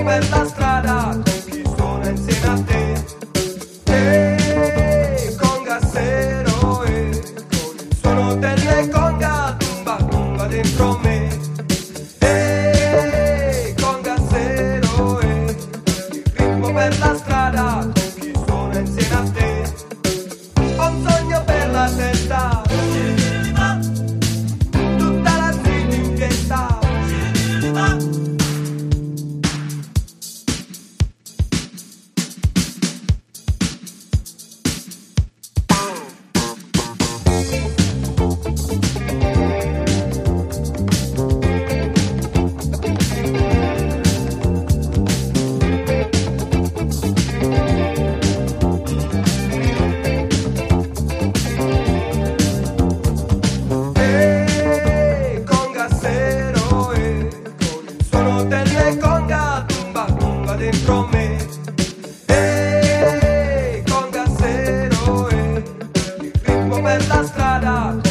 per la strada con chi suona insieme a te. E congassero con il suono delle conga tumba tumba dentro me. E congassero il ritmo per la strada con chi suona insieme a te. Ho un sogno per la testa, tutta la street in fiesta. Delle conga tumba tumba dentro me. E congassero il ritmo per la strada.